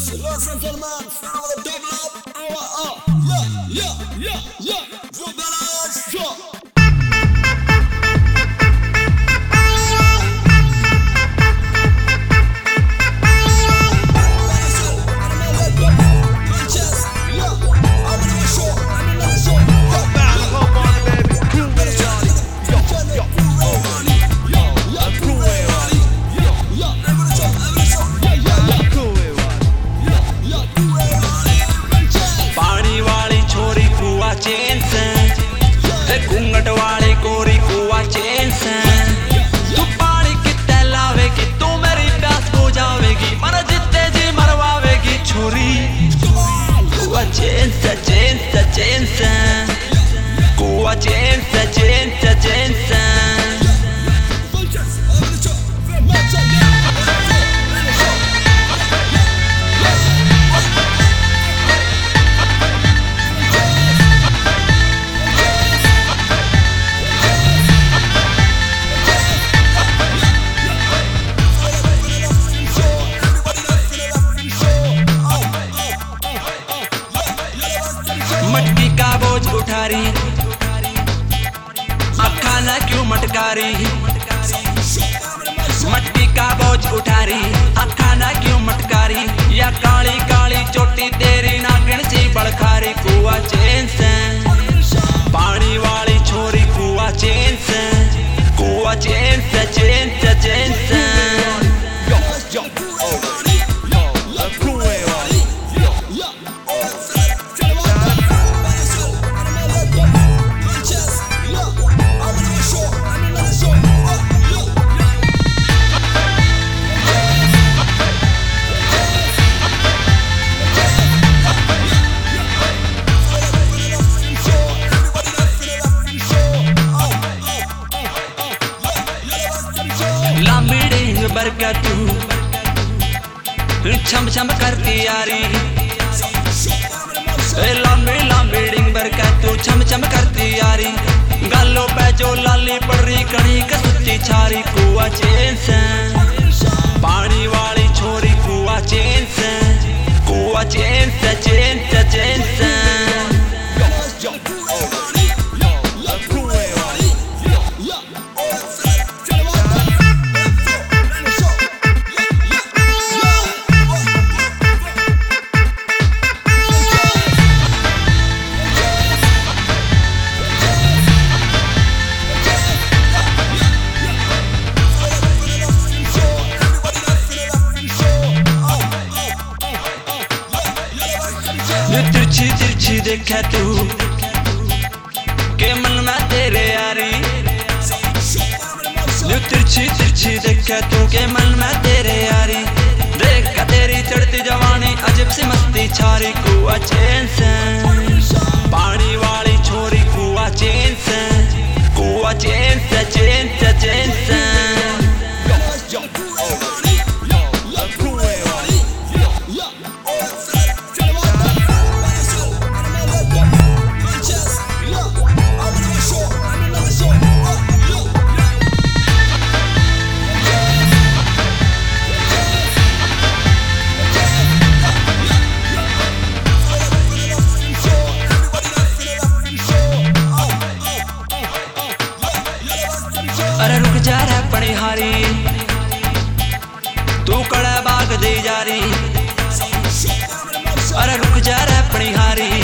Ladies and gentlemen, now the double up. Yeah. Drum balance. Yeah. घूंघट वाले कोरी कुआ चैन से तू पानी कितने लावेगी, तू मेरी प्यास बुझावेगी, मन जितने जी मरवावेगी छोरी। कुआ चैन से कुआ चैन से मटकी का बोझ उठा रही, खाना क्यों मटकारी। मटकी का बोझ उठा रही, खाना क्यों मटकारी। या काली काली चोटी तेरी नागिन सी बड़खारी। कुआ चैन से पानी वाली छोरी, कुआ चैन से कुआ चैन से बरका तू छम छम करती यारी। लंबी लंबी डिंग बरका तू छम छम करती यारी। गालों पे जो लाली पड़ रही, कणी कसुती छारी। कुआ चैन से पानी वाली छोरी, कुआ चैन से कुआ चैन से तिरछी देखा तू के मन में तेरे यारी। तिरछी देखा तू के मन में तेरे यारी। देख का तेरी चढ़ती जवानी, अजब सी मस्ती छारी। कुआ चैन से पानी वाली छोरी, कुआ चैन से कुआ चैन से अरे रुक जा रे पनिहारी, तू कड़ा बाग दे जारी। अरे रुक जा रे पनिहारी,